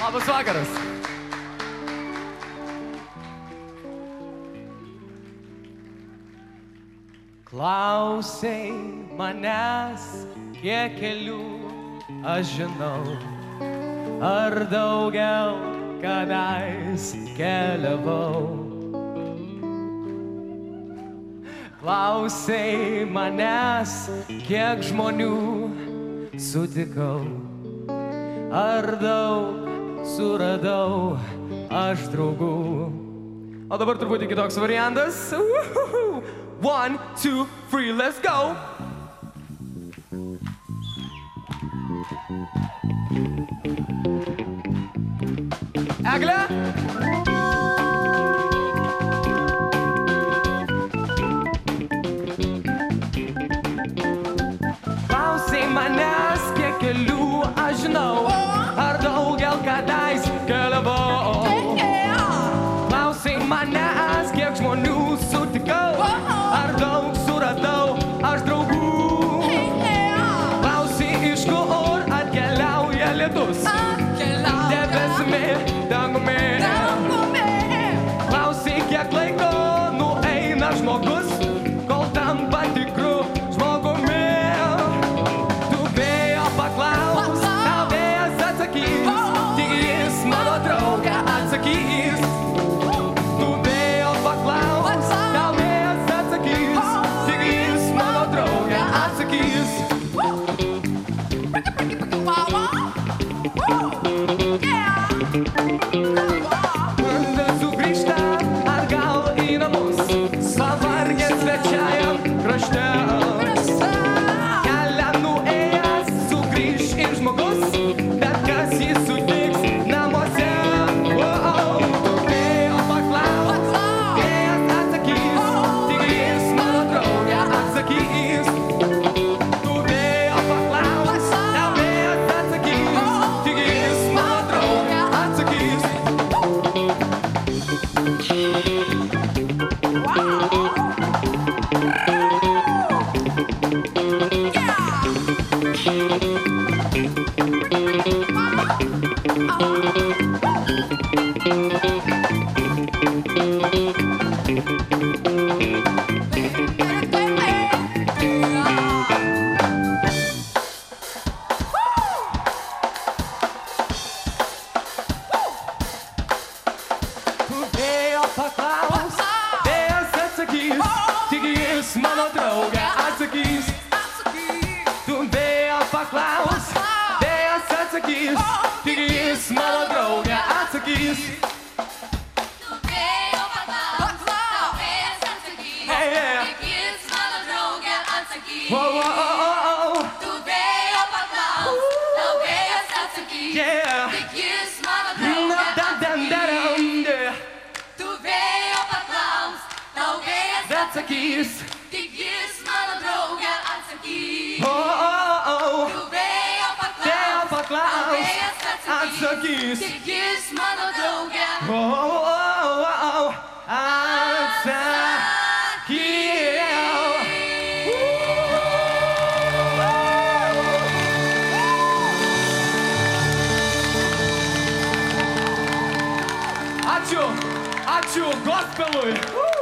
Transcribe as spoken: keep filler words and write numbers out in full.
Labas vakaras. Klausei manęs, kiek kelių aš žinau, ar daugiau kadais keliavau. Klausei manęs, kiek žmonių sutikau, ar daug suradau aš draugų. O dabar truputį kitoks variantas. Uhuhu. One, two, three, let's go! Egle! Klausei manęs, kiek kelių aš žinau, ar daugel kadais keliavau. Klausei manęs, kiek žmonių sutikau, ar daug suradau aš draugų. Klausei, iš kur atkeliauja lietus, debesimi, dangumi. Klausei, kiek laiko nueina žmogus, kol tampa tikru žmogumi. Tu vėjo paklaus, tau vėjas atsakys, tik jis mano draugė atsakys. Tu vėjo paklaus, tau vėjas atsakys, tik jis mano draugė atsakys. Sugrįžta atgal į namus, pavargęs svečiajam krašte. Kelią nuėjęs sugrįž ir žmogus, bet kas jį sutiks namuose. Tu vėjo paklaus, vėjas atsakys, tik jis mano draugė atsakys. Tu vėjo paklaus, tau vėjas atsakys, tik jis mano draugė atsakys. Paklaus, vėjas atsakys, tik jis mano draugė atsakys. Tu vėjo paklaus, vėjas atsakys, tik jis mano draugė atsakys. Tu vėjo paklaus, tau vėjas atsakys, tik jis mano draugė atsakys. Tu vėjo paklaus, tau vėjas atsakys, tik jis mano draugė atsakys. Tu vėjo paklaus, tau vėjas Atsakys. tik jis mano draugė atsakys. Tu Tu vėjo paklaus, tau vėjas atsakys, tik jis mano draugė Ačiū, ačiū gospelui.